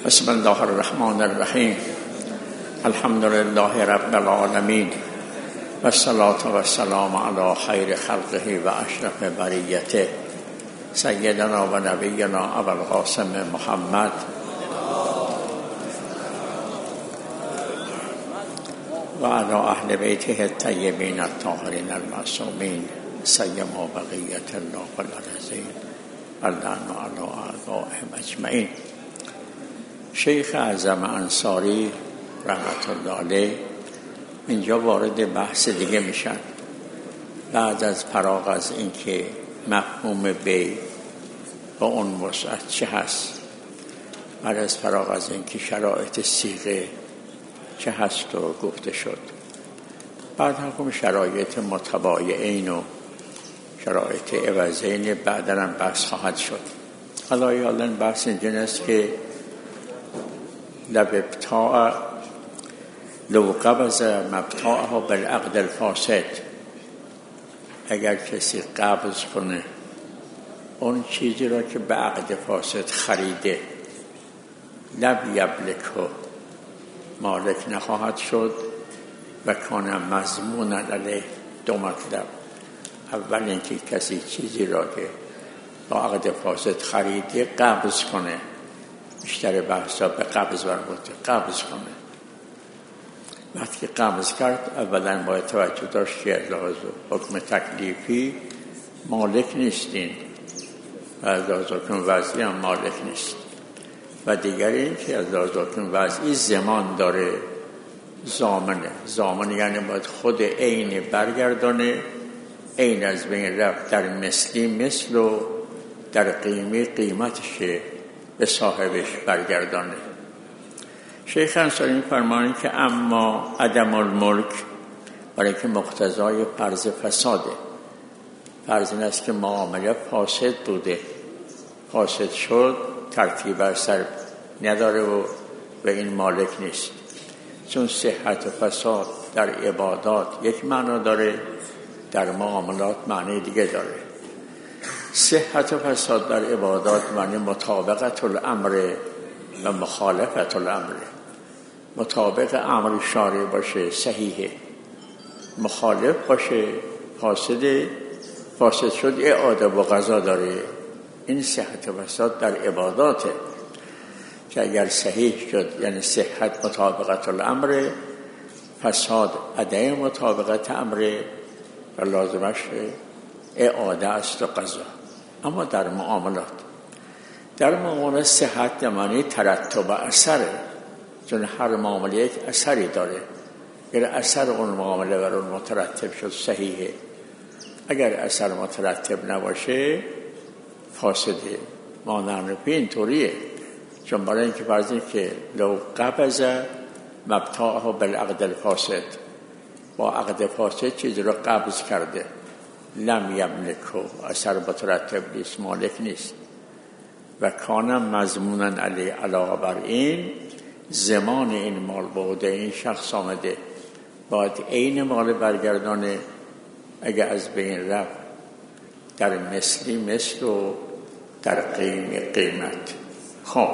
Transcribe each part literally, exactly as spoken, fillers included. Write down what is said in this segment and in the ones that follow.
بسم الله الرحمن الرحیم. الحمد لله رب العالمین و الصلاة و السلام علی خیر خلقه و اشرف بریته سیدنا و نبینا ابوالقاسم محمد و علی اهل بیته الطیبین الطاهرین المعصومین سیما بقیة الله العظیم اللهم علی اعدائهم اجمعین. شیخ اعظم انصاری رحمت الله علیه اینجا وارد بحث دیگه میشن. بعد از فراغ از اینکه مفهوم بی با اون وسعت چه هست، بعد از فراغ از اینکه شرایط صیغه چه هست و گفته شد، بعد هم شرایط متباینین و شرایط عوضین بعدا هم بحث خواهد شد. حالا حالا بحث اینجا است که لبتاع لو قبض مبتاعه بالعقد الفاسد، اگر کسی قبض کنه اون چیزی را که به عقد فاسد خریده، لب یملکه، مالک نخواهد شد و کان مضمونا علیه. دو مطلب: اول اینکه کسی چیزی را که با عقد فاسد خریده قبض کنه، بیشتر بحثا به قبض مربوطه، قبض کنه. وقتی قبض کرد اولا باید توجه داشت که لحاظ حکم تکلیفی مالک نیستین و از لحاظ حکم وضعی هم مالک نیست. و دیگر این که از لحاظ حکم وضعی زمان داره، ضامنه. ضامن یعنی باید خود عین برگردانه، عین از بین رفت، در مثلی مثل و در قیمه قیمتش به صاحبش برگردانه. شیخ انصاری می‌فرمایند که اما عدم الملک، برای که مقتضای فرض فساده. فرض این است که معامله فاسد بوده، فاسد شد، ترتیب بر سر نداره و به این مالک نیست. چون صحت و فساد در عبادات یک معنا داره، در معاملات معنی دیگه داره. صحت و فساد در عبادات معنی مطابقت الامر و مخالفت الامر. مطابق امر شارع باشه صحیحه، مخالف باشه فاسده، فاسد شد اعاده و قضا داره. این صحت و فساد در عباداته که اگر صحیح شد یعنی صحت مطابقت الامر، فساد عدم مطابقت امر و لازمش اعاده است و قضا. اما در معاملات در معاملات صحت معنی ترتب اثره، چون هر معامله یک اثری داره. اگر اثر اون معامله بر اون مترتب شد صحیحه، اگر اثر مترتب نباشه فاسده. مانند اینطوریه، چون برای اینکه فرض این که لو قبض مبتاعه بالعقد الفاسد، با عقد فاسد چیزی رو قبض کرده، لم یملکه، اثر مترتب نیست، مالک نیست. و کان مضمونا علی علاوه بر این زمان این مال بوده این شخص آمده، باید عین مال برگردانه اگر از بین رفت، در مثلی مثل و در قیم قیمت. خب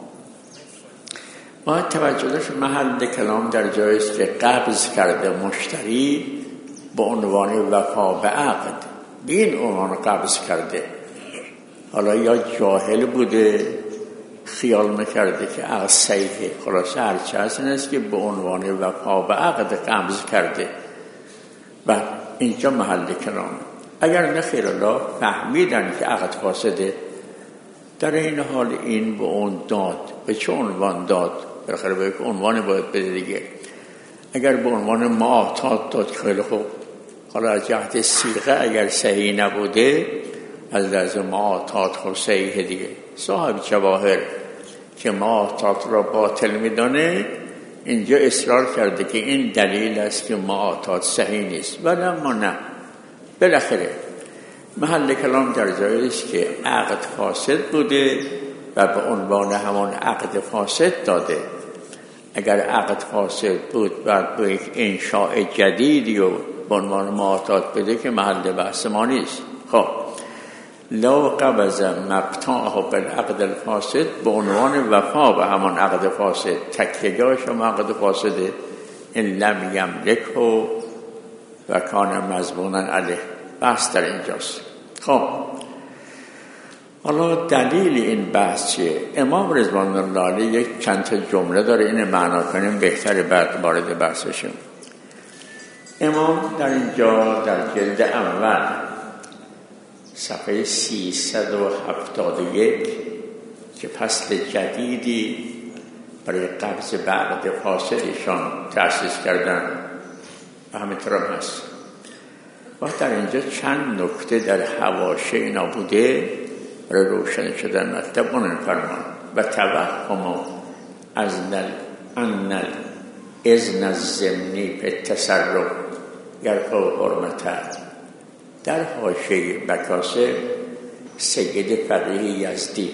باید توجه داشت محل کلام در جایی است که قبض کرده مشتری به عنوان وفا به عقد، به این عنوان قبض کرده. حالا یا جاهل بوده خیال میکرده که عقد صحیحه، خلاصه هرچه هست این است که به عنوان وفا به عقد قبض کرده و اینجا محل کلام. اگر نخیر الله فهمیدن که عقد فاسده، در این حال این به اون داد، به چه عنوان داد؟ بالاخره به یک عنوان باید بده دیگه. اگر به عنوان معاطات داد خیلی خوب. حالا از جهت صیغه اگر صحیح نبوده، از لحاظ معاطات خب صحیح دیگه. صاحب جواهر که معاطات را باطل میدانه اینجا اصرار کرده که این دلیل است که معاطات صحیح نیست، ولی اما نه. بالاخره محل کلام در جایی است که عقد فاسد بوده و به عنوان همان عقد فاسد داده. اگر عقد فاسد بود بعد به یک انشاء جدیدی و به عنوان معاطات بده که محل بحث ما نیست. خب لو قبض مبتاعه بالعقد الفاسد به عنوان وفا به همان عقد فاسد، تکیه‌گاهش هم عقد فاسده. این لم یملکه و کان مضمونا علیه. بحث در اینجاست. خب حالا دلیل این بحث چیه؟ امام رضوان الله علیه یک چند تا جمله داره، این معنا کنیم بهتره بعد وارد بحث بشیم. امام در اینجا در جلد اول صفحه سیصد و هفتاد و یک که فصل جدیدی برای قبض به عقد فاسد ایشان تأسیس کردن و همینطور هم هست. و در اینجا چند نکته در حواشی اینا بوده برای روشن شدن مطلب اون فرمان و توهم از نل انل اذن الضمنی به تصرف یرفع حرمته. در حاشیه بکاسه سید فقیه یزدی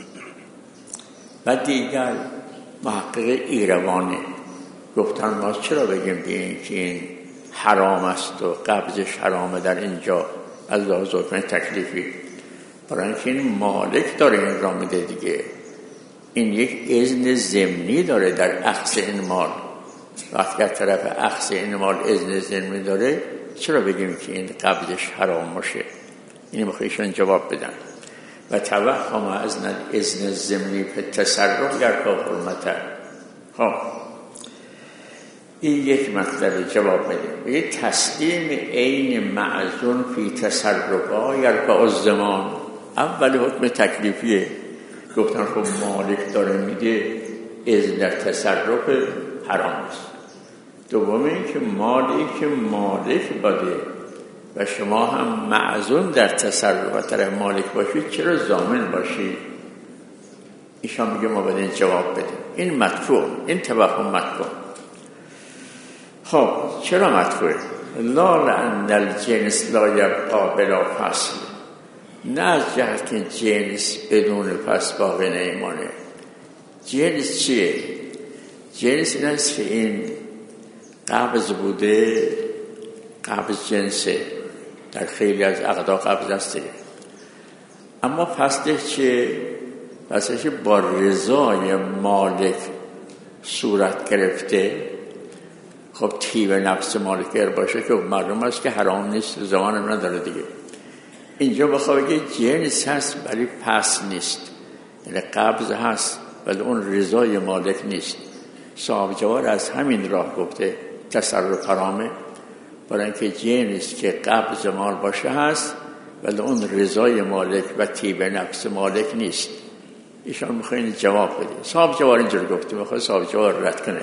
و دیگر محقق ایروانی گفتن ما چرا بگیم بگیم که این حرام است و قبضش حرامه در اینجا از لحاظ حکم تکلیفی؟ برای اینکه این مالک داره این را میده دیگه، این یک اذن ضمنی داره در اخذ این مال. وقتی از طرف اخذ این مال اذن ضمنی داره چرا بگیم که این قبضش حرام باشه؟ اینی میخوایشون جواب بدن. و توهم از اذن ضمنی به تصرف یرفع حرمته. خب این یک مطلب جواب میده. یه تسلیم عین معزون فی تصرفها یرفع الضمان. اول حکم تکلیفیه، گفتن خب مالک داره میده، اذن در تصرف حرام است. دوم این که مالی که مالک باده و شما هم معزون در تصرف و طرف مالک باشید چرا ضامن باشید؟ ایشان میگه ما باید این جواب بدیم. این مدفوع، این توهم مدفوع. خب چرا مدفوعه؟ لا لأن الجنس لا یبقى بلا فصل. نه از جهت که جنس بدون فصل باقی نمیمانه. جنس چیه؟ جنس این است که این قبض بوده، قبض جنسه، در خیلی از عقدا قبض هسته. اما فصلش چیه؟ فصلش با رضای مالک صورت گرفته. خب طیب نفس مالک باشه که معلوم است که حرام نیست، زمان هم نداره دیگه. اینجا بخواه بگه جنس هست ولی فصل نیست، یعنی قبض هست ولی اون رضای مالک نیست. صاحب جوار از همین راه گفته تصرف حرامه، برای اینکه جنس که قبض مال باشه هست ولی اون رضای مالک و طیب نفس مالک نیست. ایشان میخواین جواب بده. صاحب جوار اینجور گفته، میخواد صاحب جوار رد کنه.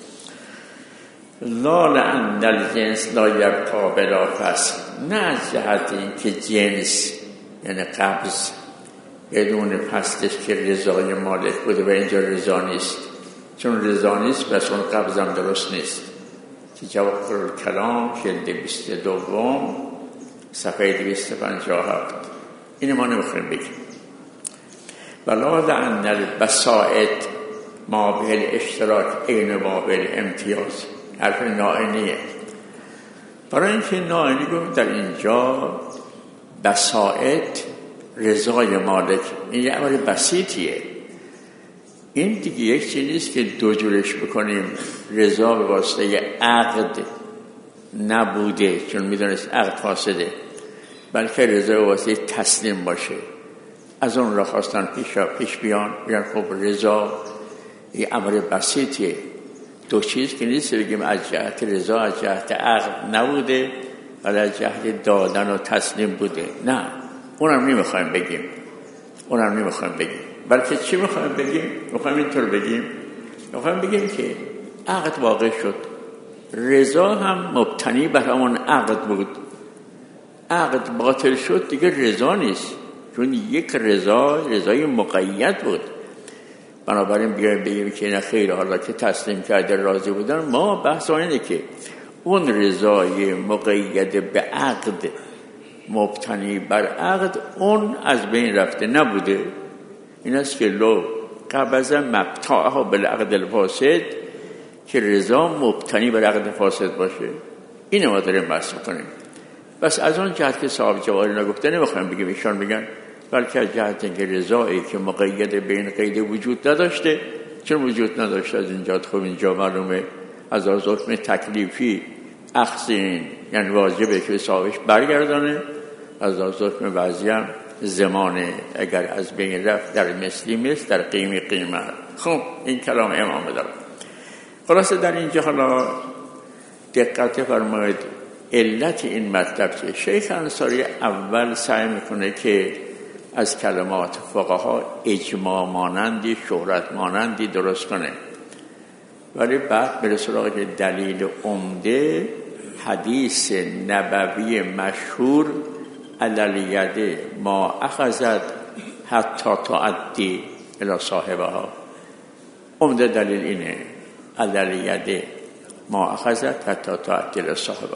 لا لأن الجنس لا یبقى بلا فصل. نه از جهت این که جنس یعنی قبض بدون فصلش که رضای مالک بوده و اینجا رضا نیست. چون رضا نیست بس اون قبض هم درست نیست. که جواهر الکلام جلد بیست دوم صفحه دویست و پنجاه و هفت. اینو ما نمیخوایم بگیم. ولا لأن البسائط ما به الاشتراک عین ما به امتیاز. حرف نائینیه. برای اینکه نائینی گفت در اینجا بسائط رضای مالک، این یه امر بسیطیه. این دیگه یک چیزی نیست که دو جورش بکنیم. رضا به واسطه عقد نبوده چون میدونست عقد فاسده، بلکه رضا به واسطه تسلیم باشه. از اون را خواستن پیش, پیش بیان بیان خب رضا یه امر بسیطیه. دو چیز که نیست بگیم از جهت رضا از جهت عقد نبوده ولی از جهت دادن و تسلیم بوده. نه، اونم نمیخوایم بگیم. اونم نمیخوایم بگیم. بلکه چی میخوایم بگیم؟ میخوایم اینطور بگیم. میخوایم بگیم که عقد واقع شد، رضا هم مبتنی بر همون عقد بود. عقد باطل شد دیگه رضا نیست، چون یک رضا رضای مقید بود. بنابراین بیایم بگیم که نه خیر، حالا که تسلیم کرده راضی بودن. ما بحث اینه که اون رضای مقید به عقد مبتنی بر عقد اون از بین رفته نبوده. این است که لو قبض مبتاعها بالعقد الفاسد، که رضا مبتنی بر عقد فاسد باشه. اینو ما داریم بحث میکنیم. بس از اون جهت که صاحب جواهر نگفته نمیخوایم بگیم. ایشان میگن بلکه از جهت اینکه رضایی که مقید بین قید وجود نداشته، چون وجود نداشته از اینجا خب اینجا معلومه از از حکم تکلیفی اخذ این یعنی واجبه که صاحبش برگردانه، از از حکم وضعی هم زمانه اگر از بین رفت در مثلی مثل در قیمی قیمه. خب این کلام امام داره. خلاصه در اینجا حالا دقت فرمایید علت این مطلب چیه. شیخ انصاری اول سعی میکنه که از کلمات فقها اجماع مانندی شهرت مانندی درست کنه، ولی بعد به سراغ دلیل عمده حدیث نبوی مشهور علیه ما اخذت حتی تعدی الی صاحبها. عمده دلیل اینه علیه ما اخذت حتی تعدی الی صاحبها.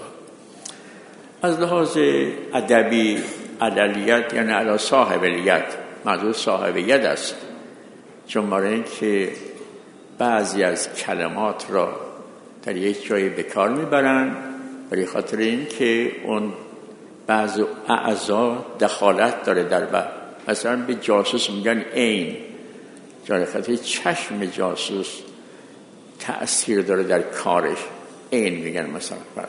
از لحاظ ادبی علیت یعنی علی صاحب الیت، منظور صاحب ید است، چون برای این که بعضی از کلمات را در یک جایی به کار میبرن برای خاطر این که اون بعض اعضا دخالت داره در بعض. مثلا به جاسوس میگن عین، جای خاطر چشم جاسوس تأثیر داره در کارش، عین میگن مثلا. پس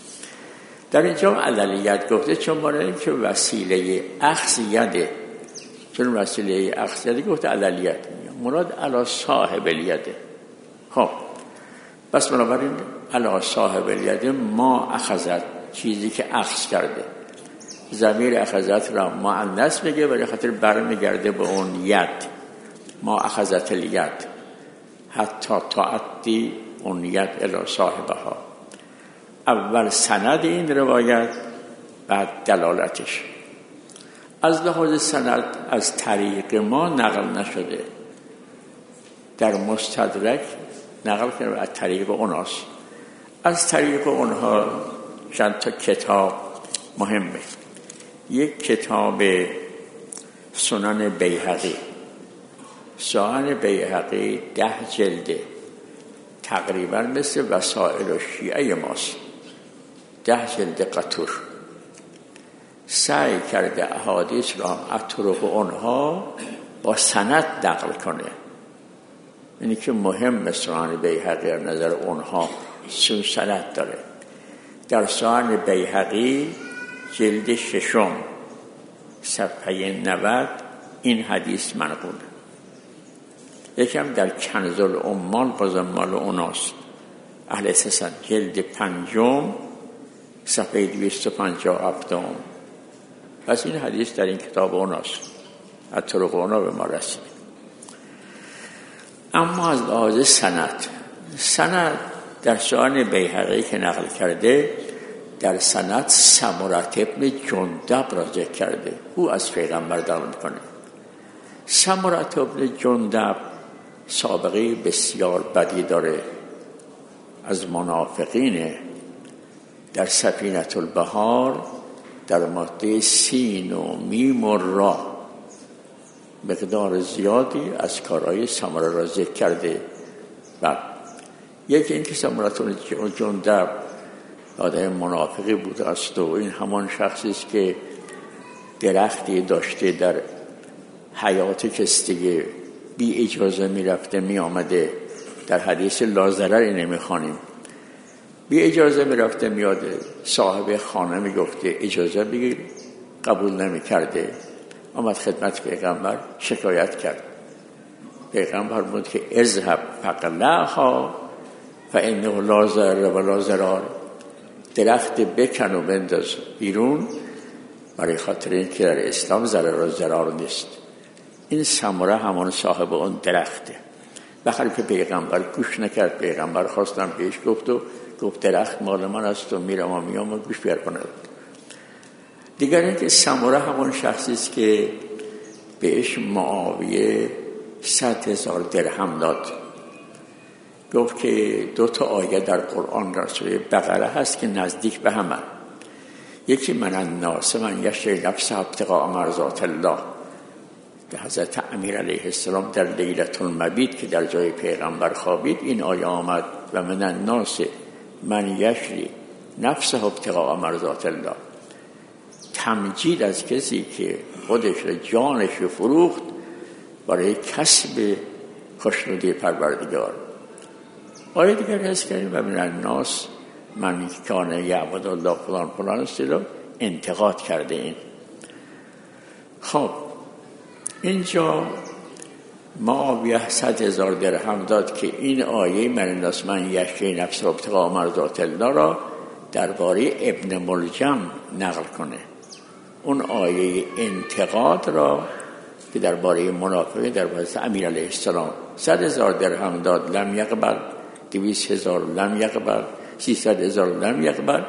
در اینجا علیت گفته چون برای این که وسیله اخذ یده، چون وسیله اخذ یده گفته علیت میگن، مراد علی صاحب الیده. خب بس بنابراین علی صاحب الیده ما اخذت، چیزی که اخذ کرده. ضمیر اخذت را مؤنث میگه برای خاطر برمیگرده به اون ید، ما اخذت الید حتی تعدی اون ید الی صاحبها. اول سند این روایت بعد دلالتش. از لحاظ سند از طریق ما نقل نشده، در مستدرک نقل کنه از طریق اوناست. از طریق اونها چند تا کتاب مهمه. یک کتاب سنن بیهقی، سنن بیهقی ده جلده، تقریبا مثل وسائل شیعه ماست، ده جلد قطور. سعی کرده احادیث را از طرق اونها با سند نقل کنه. اینی که مهم سنن بیهقی از نظر اونها سون سند داره. در سنن بیهقی جلد ششم صفحه نود این حدیث منقول. یکم در کنز العمال بازم مال اوناست، اهل سسن، جلد پنجم صفحه دویست و پنجاه و هفت. پس این حدیث در این کتاب اوناست، از طرق اونا به ما رسید. اما از لحاظ سند، سند در سنن بیهقی که نقل کرده، در سند سمره ابن جندب را ذکر کرده، او از پیغمبر نقل میکنه. سمره ابن جندب سابقه بسیار بدی داره، از منافقینه. در سفینة البحار در ماده سین و میم و را مقدار زیادی از کارهای سمره را ذکر کرده. و یکی این که سمره ابن جندب آدم منافقی بوده است و این همان شخصی است که درختی داشته در حیات کستگی بی اجازه می رفته می آمده. در حدیث لازرر اینه می خوانیم، بی اجازه می رفته می آده. صاحب خانه می گفته اجازه بگیر، قبول نمی کرده. آمد خدمت پیغمبر شکایت کرد. پیغمبر بود که اذهب فقلعها فانه لا ضرر ولا ضرار، درخت بکن و بنداز بیرون، برای خاطر این که در اسلام ضرر و ضرار نیست. این سمره همان صاحب اون درخته. بخاطر که پیغمبر گوش نکرد، پیغمبر خواستم بهش گفت و گفت درخت مال من است و میرم و میام و گوش بیار کند. دیگر این که سمره همون شخصی است که بهش معاویه صد هزار درهم داد. گفت که دو تا آیه در قرآن در سوره بقره هست که نزدیک به همه. یکی من الناس من یشتری نفسه ابتغاء مرضات الله، که حضرت امیر علیه السلام در لیلة المبیت که در جای پیغمبر خوابید این آیه آمد و من الناس من یشتری نفسه ابتغاء مرضات الله. تمجید از کسی که خودش رو جانش رو فروخت برای کسب خوشنودی پروردگار. آیه دیگر هست که و من الناس من کان یعبد الله فلان فلان است رو انتقاد کرده این. خب اینجا معاویه صد هزار درهم داد که این آیه من الناس من یشری نفس ابتغاء مرضات الله را درباره ابن ملجم نقل کنه. اون آیه انتقاد را که درباره منافقه درباره امیر علیه السلام صد هزار درهم داد لم یقبل، دویست هزار لم یقبل، سیصد هزار لم یقبل،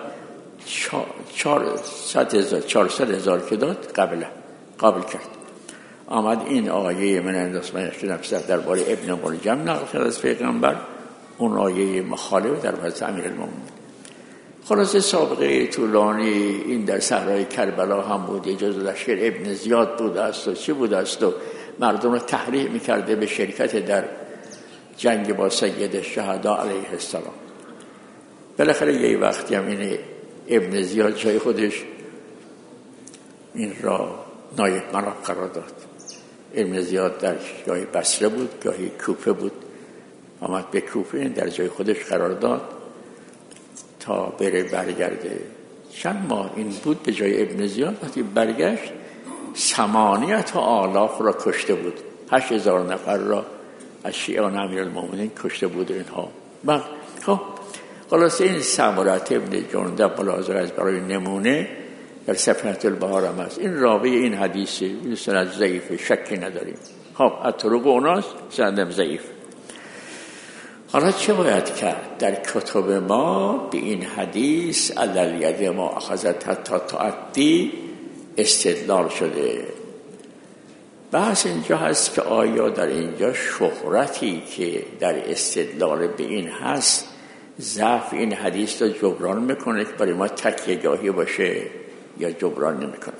چهارصد هزار چهارصد هزار که داد قبل قابل کرد. آمد این آیه من الناس من یشری نفس درباره ابن ملجم نقل کرد از پیغمبر، اون آیه مخالف درباره امیر المؤمنین. خلاصه سابقه طولانی این در صحرای کربلا هم بود، اجازه لشکر ابن زیاد بود است و چی بود است و مردم رو تحریک میکرده به شرکت در جنگ با سید الشهدا علیه السلام. بالاخره یه وقتی هم این ابن زیاد جای خودش این را نایب ملک قرار داد. ابن زیاد در جای بصره بود، گاهی کوفه بود، آمد به کوفه در جای خودش قرار داد تا بره برگرده. چند ماه این بود به جای ابن زیاد. وقتی برگشت ثمانیت آلاف را کشته بود، هشت هزار نفر را از شیعان امیرالمومنین کشته بود اینها. بعد خب خلاصه این سمرت ابن جندب ملاحظه از برای نمونه در سفینة البحار هم هست. این راوی این حدیثی این سند ضعیف، شکی نداریم. خب از طرق اوناست سندم ضعیف. حالا چه باید کرد؟ در کتب ما به این حدیث علی ید ما اخذت حتی تعدی استدلال شده. بحث اینجا هست که آیا در اینجا شهرتی که در استدلال به این هست ضعف این حدیث رو جبران میکنه که برای ما تکیه گاهی باشه یا جبران نمیکنه؟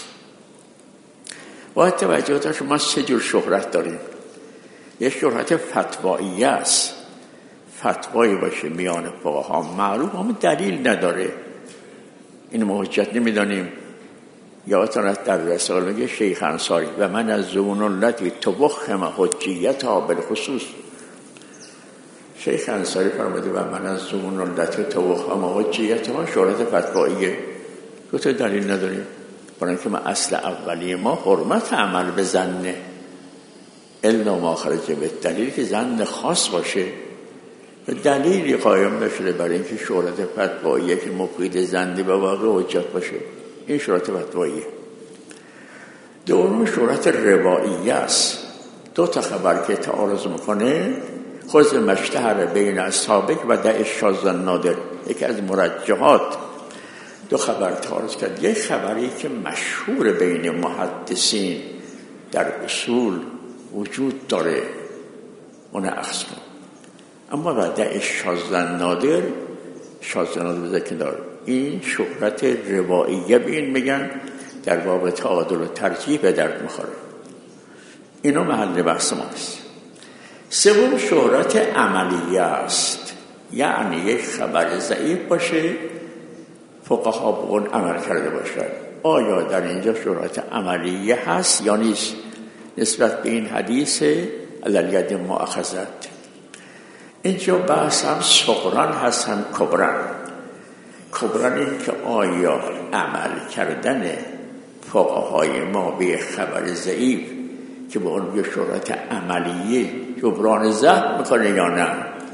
باید توجه داشت ما سه جور شهرت داریم. یک شهرت فتوایی است، فتوایی باشه میان فقها معروف اما دلیل نداره، این ما حجت نمیدانیم. یادتون در رساله میگه شیخ انصاری و من از زون التي توخم حجیتها بالخصوص. شیخ انصاری فرموده و من از زون التي توخم حجیتها شهرت فتواییه، دو تا دلیل نداریم. برای اینکه ما اصل اولی ما حرمت عمل به ظن الا ما خرج به دلیل که ظن خاص باشه، دلیلی قایم نشده برای اینکه شهرت فتواییه که مفید ظنی به واقع حجت باشه. این شهرت فتواییه. دوم شهرت رواییه است. دو تا خبر که تعارض میکنه، خود مشتهر بین اصحابک و دع الشاذ النادر، یکی از مرجحات. دو خبر تعارض کرد. یک خبری که مشهور بین محدثین در اصول وجود داره اون اخذ کن، اما بعد الشاذ النادر شاذ النادر ذکر داره. این شهرت رواییه به این میگن، در باب تعادل و ترجیح به درد میخوره. اینو محل بحث ما است. سوم شهرت عملیه است، یعنی یک خبر ضعیف باشه فقها به اون عمل کرده باشد. آیا در اینجا شهرت عملیه هست یا نیست نسبت به این حدیث علی ید ما اخذت؟ اینجا بحث هم صغران هست هم کبران. کبران این که آیا عمل کردن فقهای ما به خبر ضعیف که به اون به شهرت عملیه جبران ضعف میکنه یا نه.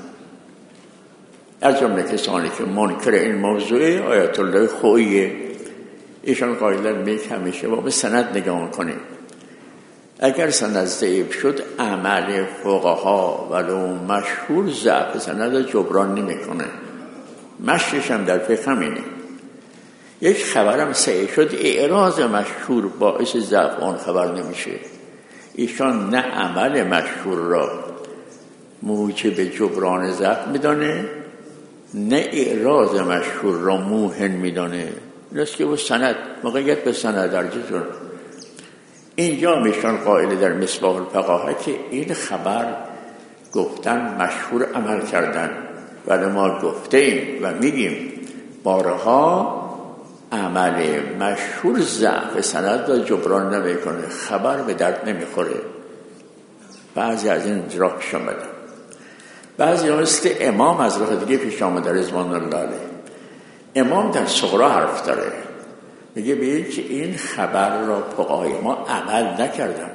از جمله کسانی که منکر این موضوع آیت الله خوییه، ایشان قائلن میگه همیشه با به سند نگاه کنیم. اگر سند ضعیف شد عمل فقها ولو مشهور ضعف سند جبران نمیکنه. مشهش هم در فقه همینه. یک خبرم صحیح شد اعراض مشهور باعث ضعف آن خبر نمیشه. ایشان نه عمل مشهور را موجب جبران ضعف میدانه، نه اعراض مشهور را موهن میدانه. نست که با سند موقعیت به سند درجه شد. اینجا میشان قائل در مصباح الفقاهه که این خبر گفتن مشهور عمل کردن، ولی ما گفته ایم و میگیم بارها عمل مشهور ضعف سند را جبران نمیکنه، خبر به درد نمیخوره. بعضی از این راه پیش آمده، بعضی ها مثل امام از راه دیگه پیش آمده رضوان الله علیه. امام در صغرا حرف داره، میگه بگید که این خبر را فقهای ما عمل نکردن،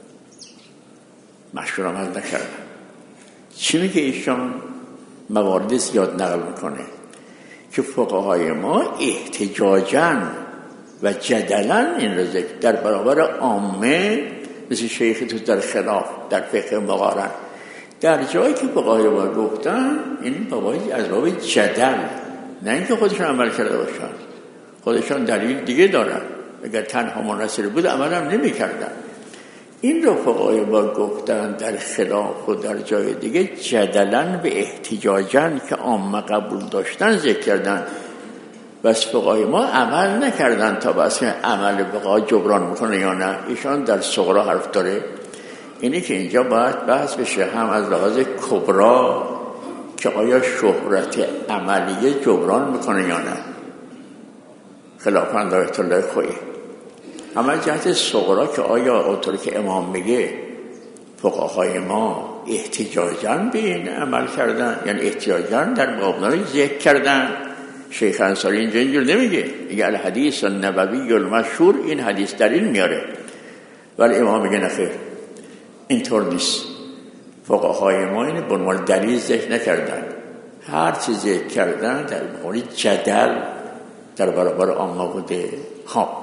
مشهور عمل نکردن. چی میگه ایشان؟ موارد زیاد نقل میکنه که فقهای ما احتجاجاً و جدلاً این را ذکر در برابر عامه، مثل شیخ تو در خلاف در فقه مقارن، در جایی که فقهای ما گفتن این بابایی از باب جدل، نه اینکه خودشون عمل کرده باشن. خودشان دلیل دیگه دارن، اگر تنها منحصر بود عمل هم نمی کردن. این رو فقهای ما گفتن در خلاف و در جای دیگه جدلاً به احتجاجاً که عامه قبول داشتن ذکر کردن. بس فقهای ما عمل نکردن تا بس عمل فقها جبران میکنه یا نه. ایشان در صغرا حرف داره. اینی که اینجا باید بحث بشه هم از لحاظ کبرا که آیا شهرت عملیه جبران میکنه یا نه، خلافاً دایت الله خویی. اما جهت صغرا که آیا اونطور که امام میگه فقهای ما احتجاجاً به این عمل کردن، یعنی احتجاجاً در مقابل ذکر کردن. شیخ انصاری اینجا اینجور نمیگه، میگه الحدیث النبوی المشهور، این حدیث دلیل میاره. ولی امام میگه نخیر، اینطور نیست. فقهای ما اینه به عنوان دلیل ذکر نکردن، هر چیز ذکر کردن در مقابل جدل در برابر عامه بوده. ها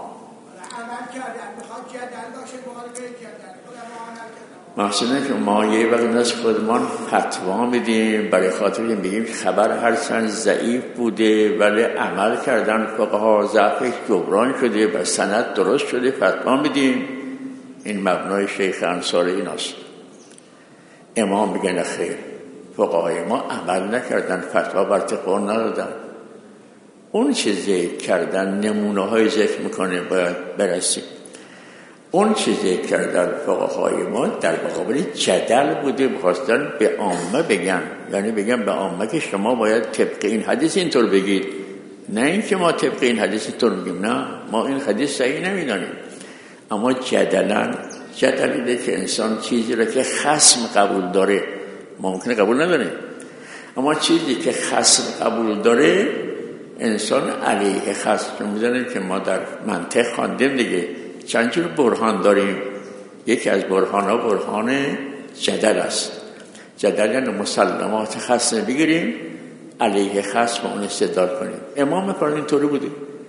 محسنه که ما یه وقت از خودمان فتوا میدیم برای خاطر که میگیم خبر هرچند ضعیف بوده ولی عمل کردن فقها، ضعفش جبران شده و سند درست شده، فتوا میدیم. این مبنای شیخ انصاری ایناست. امام میگه نخیر، فقهای ما عمل نکردن، فتوا بر طبق ندادن. اون چه ذکر کردن نمونه های ذکر میکنه، باید برسیم. اون چه ذکر کردن فقهای ما در مقابل جدل بوده، بخواستن به عامه بگن، یعنی بگن به عامه که شما باید طبق این حدیث اینطور بگید، نه اینکه ما طبق این حدیث اینطور میگیم. نه، ما این حدیث صحیح نمیدانیم. اما جدلن جدلیده که انسان چیزی را که خصم قبول داره ممکنه قبول نداره، اما چیزی که خصم قبول داره انسان علیه خصم میدونه. که ما در منطق خواندیم دیگه، چند جور برهان داریم. یکی از برهان ها برهان جدل است. جدل یعنی مسلمات خصم بگیریم، علیه خصم اون استدلال کنیم. امام فرمان اینطوری بوده.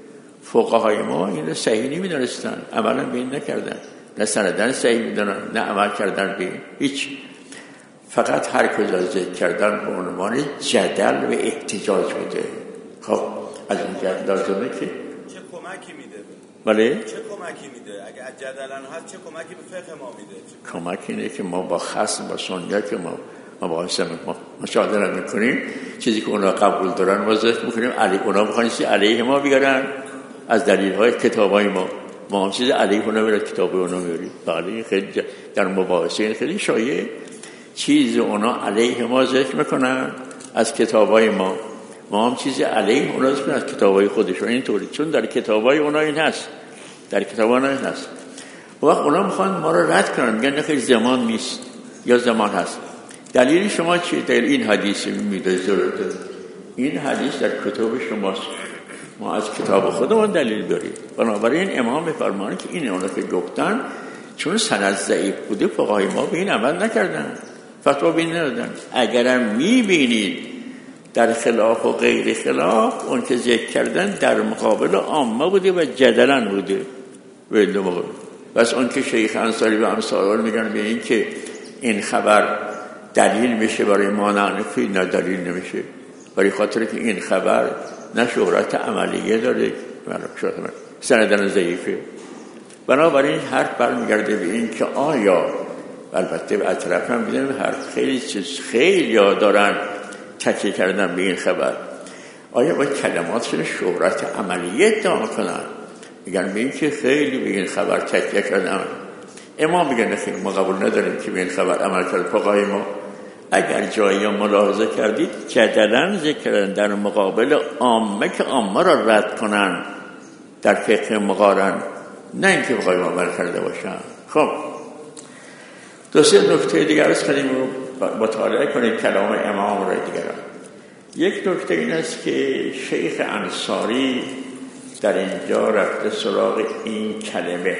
فقهای ما این رو صحیح نمی‌دونستن، عملا به این نکردن، نه سندن صحیح می‌دونن نه عمل کردن به هیچ. فقط هر کجا ذکر کردن به عنوان جدل و احتجاج بوده. خب از این جهت لازمه که چه کمکی میده؟ بله؟ چه کمکی میده؟ اگه از جدلن هست چه کمکی به فقه ما میده؟ کمک اینه که ما با خصم با سنیا که ما مباحثه ما مشاهده میکنیم، چیزی که اونا قبول دارن ما ذکر میکنیم، علی اونا میخوان چیزی علیه ما بگرن از دلیل های کتاب های ما، ما هم چیزی علیه اونا میرد کتاب اونا میریم. بله، خیلی در مباحثه این خیلی شایع چیزی اونا علیه ما ذکر میکنن از کتاب های ما، ما هم چیزی علیه اونا ذکر از کتاب های خودشون. اینطوری چون در کتاب های اونا این هست، در کتاب ها این هست. وقت اونا میخوان ما رو رد کنن، میگن نخیر زمان نیست یا زمان هست. دلیل شما چیه؟ دلیل این حدیث میده ضرورت. این حدیث در کتاب شماست، ما از کتاب خودمون دلیل داریم. بنابراین امام میفرمانه که این اونا که گفتن چون سند ضعیف بوده فقهای ما به این عمل نکردن، فتوا به این ندادن. اگرم میبینید در خلاف و غیر خلاف، اون که ذکر کردن در مقابل عامه بوده و جدلن بوده ولی مقابل. بس اون که شیخ انصاری و امثال میگن به این که این خبر دلیل میشه برای ما، نه نه دلیل نمیشه، برای خاطر که این خبر نه شهرت عملیه داره، سندن ضعیفه. بنابراین حرف برمیگرده به این که آیا، البته به اطراف هم بیدیم حرف خیلی چیز خیلی یاد دارن تکیه کردن به این خبر، آیا با کلماتشون شهرت عملیه ادعا کنن؟ میگن به این که خیلی به این خبر تکیه کردن. امام میگن نخیر، ما قبول نداریم که به این خبر عمل کرد فقهای ما. اگر جایی ملاحظه کردید جدلن ذکر کردن در مقابل عامه که عامه را رد کنن، در فقه مقارن، نه اینکه بخوایم عمل کرده باشن. خب دو سه نکته دیگر است کنیم و مطالعه کنید کلام امام را دیگران. یک نکته این است که شیخ انصاری در اینجا رفته سراغ این کلمه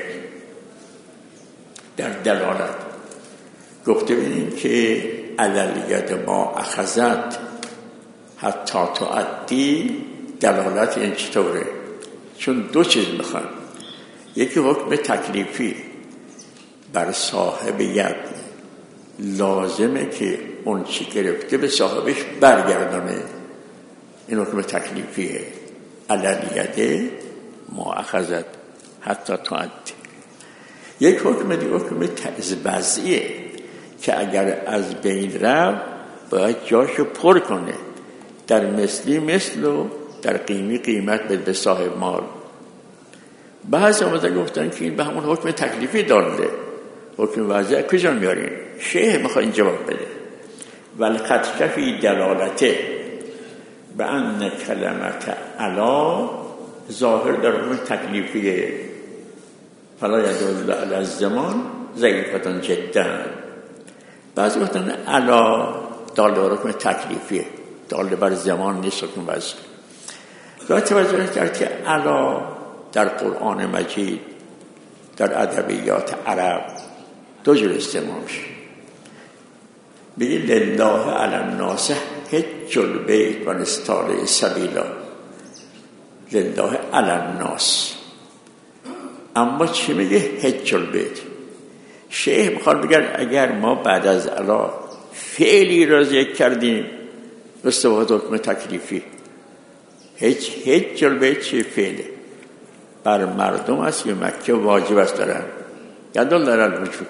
در دلالت، گفته بینیم که عللیت ما اخذت حتی تعدی. دلالت این چطوره؟ چون دو چیز میخوان، یکی حکم تکلیفی بر صاحب ید لازمه که اون چی گرفته به صاحبش برگردانه، این حکم تکلیفیه. عللیت ما اخذت حتی تعدی. یک حکم دیگه حکم وضعیه که اگر از بین رفت باید جاشو پر کنه، در مثلی مثل و در قیمی قیمت به صاحب مال. بعضی آمده گفتن که این به همون حکم تکلیفی دارده، حکم وضعی کجا میارین؟ شیخ میخواد این جواب بده. ولقد شفی دلالته به ان کلمت علا ظاهر در حکم تکلیفیه، فلا یدل علی الزمان ضعیفتن جدا. بعضی گفتن علا دال بر حکم تکلیفیه، دال بر زمان نیست، حکم وضعی. باید توجه کرد که علا در قرآن مجید در ادبیات عرب دو جور استعمال میشه. بگی لله علی الناس حج البیت و نستاره سبیلا، لله علی الناس. اما چی میگه حج البیت؟ شیخ میخواد بگن اگر ما بعد از علا فعلی را ذکر کردیم استفاده حکم تکلیفی، هیچ هیچ البیت چی فعله بر مردم است که مکه واجب است دارن یدل در الوجوب.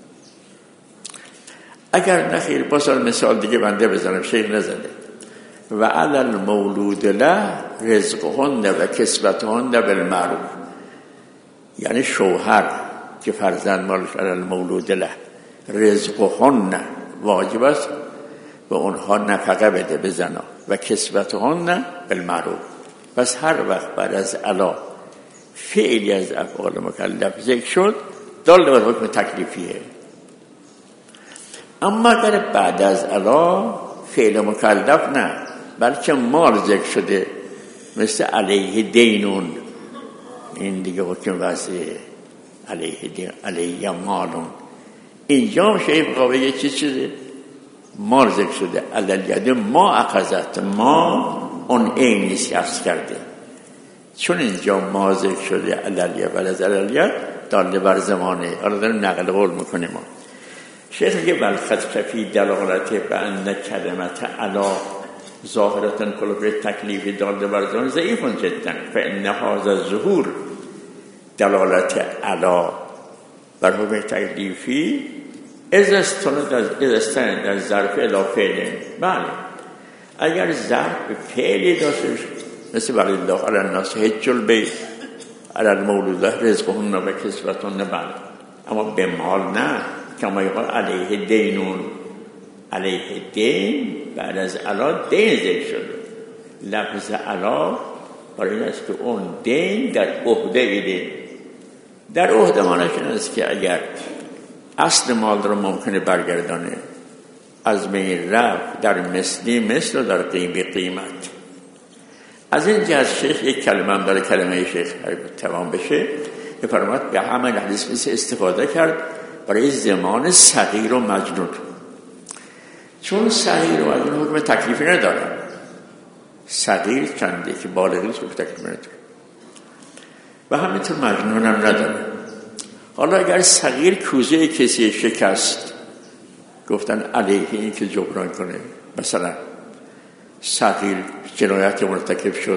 اگر نخیر بسار مثال دیگه بنده بزنم، شیخ نزده. و علی المولود له رزقهن و کسوتهن بالمعروف، یعنی شوهر که فرزند مالش علی المولود له رزقهن واجب است و اونها نفقه بده به زنا و کسوتهن بالمعروف. پس هر وقت بعد از علا فعلی از افعال مکلف ذکر شد دال بر حکم تکلیفیه. اما اگر بعد از علا فعل مکلف نه بلکه مال ذکر شده، مثل علیه دینون، این دیگه حکم وضعیه، علیه دین علیه مالون. اینجا شیخ قابل چی چیزه؟ مال ذکر شده، عللیت ما اخذت، ما اون اینیست که افز کرده. چون اینجا ما ذکر شده عللیت و از عللیت داله بر زمانه. حالا داریم نقل قول میکنیم. ما شیخ میگه ولقد شفی دلالته به ان کلمت علا ظاهرتن کلوفه تکلیفی داله بر زمانه ضعیفون جدا فان هذا ظهور دلالت علا بر حکم تکلیفی از استند از استند از ظرف اضافه. بله اگر ظرف فعلی داشته مثل برای الله علی الناس حج البیت علی المولود له رزقهن و کسوتهن، بله، اما به مال نه. کما یقال علیه دینون، علیه دین بعد از علا دین ذکر شده. لفظ علا برای این است که اون دین در عهده ایده. در عهده معنیش این است که اگر اصل مال رو ممکنه برگردانه، از بین رفت در مثلی مثل و در قیمه قیمت. از این جهت شیخ یک کلمه هم داره، کلمه شیخ تمام بشه که فرمود به همه حدیث مثل استفاده کرد برای زمان صغیر و مجنون، چون صغیر و مجنون حکم تکلیفی ندارن. صغیر چنده که بالغی است، حکم تکلیفی نداره و همینطور مجنون هم نداره. حالا اگر صغیر کوزه کسی شکست، گفتن علیه این که جبران کنه، مثلا صغیر جنایت مرتکب شد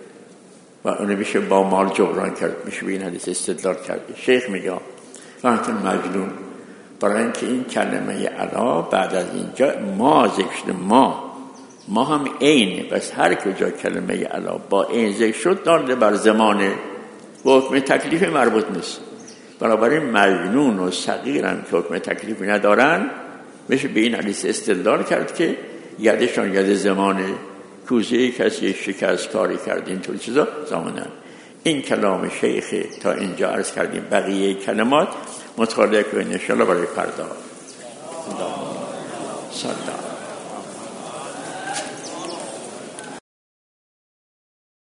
و اون میشه با مال جبران کرد، میشه به این حدیث استدلال کرد. شیخ میگه و همینطور مجنون، برای اینکه این کلمه علا بعد از اینجا ما ذکر شده، ما ما هم اینه، بس هر کجا کلمه علا با این ذکر شد داله بر زمانه و حکم تکلیف مربوط نیست. بنابراین مجنون و صغیر هم که حکم تکلیفی ندارن میشه به این حدیث استدلال کرد که یدشان ید زمانه، کوزه کسی شکست کاری کرد، اینطور چیزا زمانن. این کلام شیخ تا اینجا عرض کردیم. بقیه کلمات مطالعه کنید ان شاءالله برای فردا. الله صلی